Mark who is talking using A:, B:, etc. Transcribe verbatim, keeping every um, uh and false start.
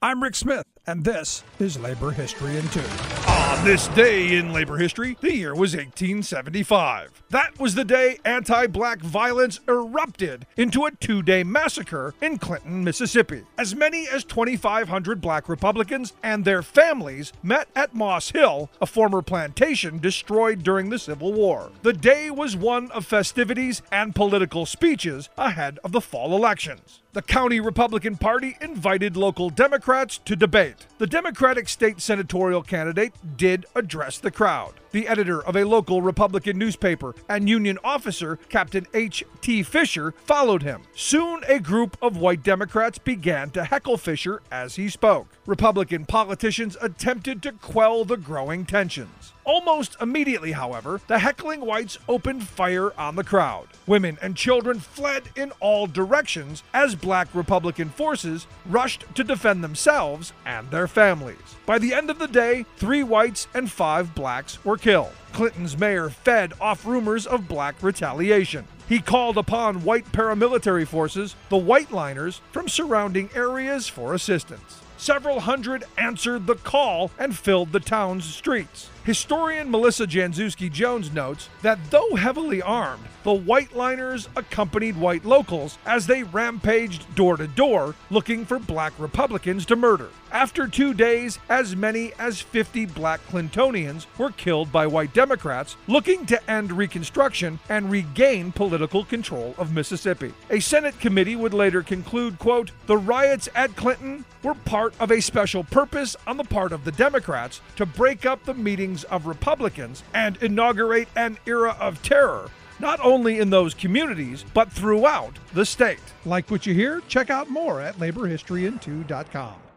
A: I'm Rick Smith, and this is Labor History in Two.
B: On this day in labor history, the year was eighteen seventy-five. That was the day anti-black violence erupted into a two-day massacre in Clinton, Mississippi. As many as twenty-five hundred black Republicans and their families met at Moss Hill, a former plantation destroyed during the Civil War. The day was one of festivities and political speeches ahead of the fall elections. The county Republican Party invited local Democrats to debate. The Democratic state senatorial candidate did address the crowd. The editor of a local Republican newspaper and Union officer, Captain H T Fisher, followed him. Soon a group of white Democrats began to heckle Fisher as he spoke. Republican politicians attempted to quell the growing tensions. Almost immediately, however, the heckling whites opened fire on the crowd. Women and children fled in all directions as black Republican forces rushed to defend themselves and their families. By the end of the day, three whites and five blacks were killed. Clinton's mayor fed off rumors of black retaliation. He called upon white paramilitary forces, the White Liners, from surrounding areas for assistance. Several hundred answered the call and filled the town's streets. Historian Melissa Jankowski Jones notes that though heavily armed, the White Liners accompanied white locals as they rampaged door to door looking for black Republicans to murder. After two days, as many as fifty black Clintonians were killed by white Democrats looking to end Reconstruction and regain political control of Mississippi. A Senate committee would later conclude, quote, "The riots at Clinton were part of a special purpose on the part of the Democrats to break up the meetings of Republicans and inaugurate an era of terror, not only in those communities, but throughout the state."
A: Like what you hear? Check out more at labor history in two dot com.